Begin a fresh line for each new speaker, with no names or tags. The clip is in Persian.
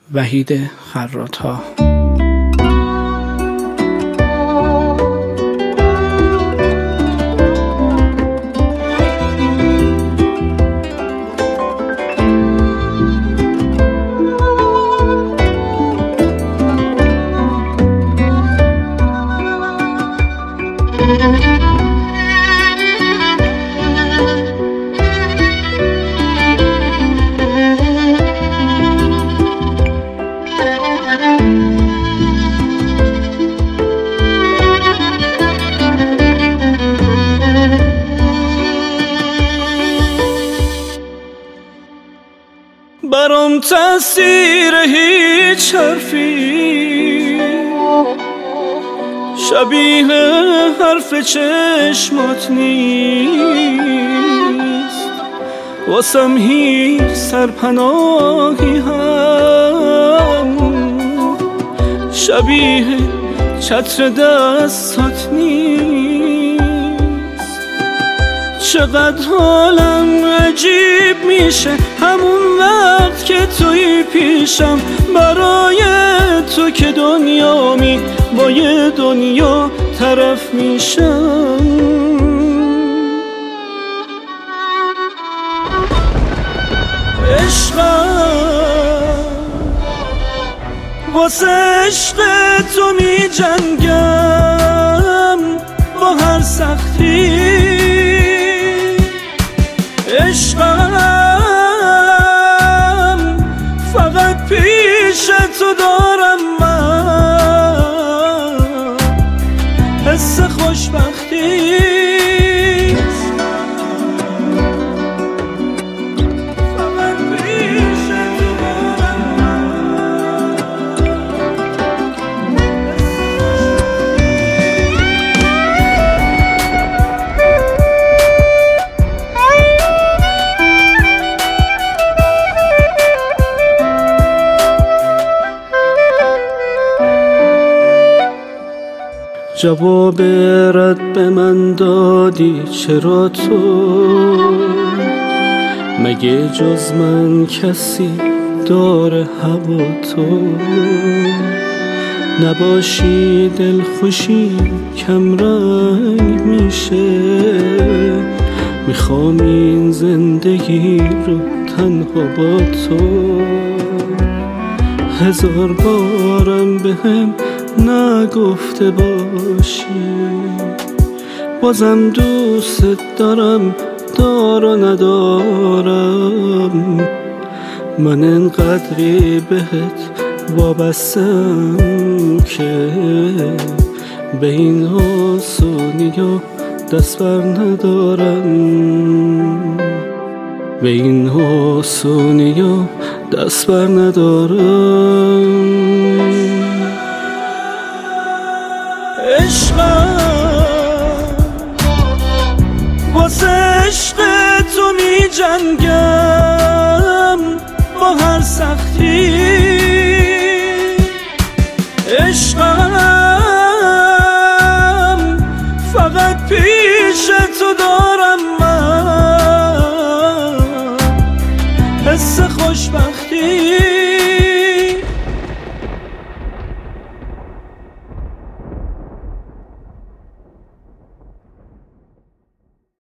وحید خراط‌ها.
برام تأثیر هیچ حرفی شبیه حرف چشمات نیست، واسم هیچ سرپناهی هم شبیه چتر دستات نیست. چقدر حالم عجیب میشه همون وقت که توی پیشم، برای تو که دنیامی با یه دنیا طرف میشم. عشقم واسه عشق تو می جنگم با هر سختی. عشقم فقط پیش تو دارم من حس خوشبختی. جواب رد به من دادی چرا تو؟ مگه جز من کسی داره هوا تو؟ نباشی دلخوشی کمرنگ میشه، میخوام این زندگی رو تنها با تو. هزار بارم بهم نگفته باشی بازم دوست دارم، دار و ندارم. من انقدری بهت وابستم که به این آسونی ها دست بر ندارم، به این آسونی ها دست بر ندارم. عشقم واسه عشق تو می جنگم با هر سختی. عشقم فقط پیش تو دارم من حس خوشبختی.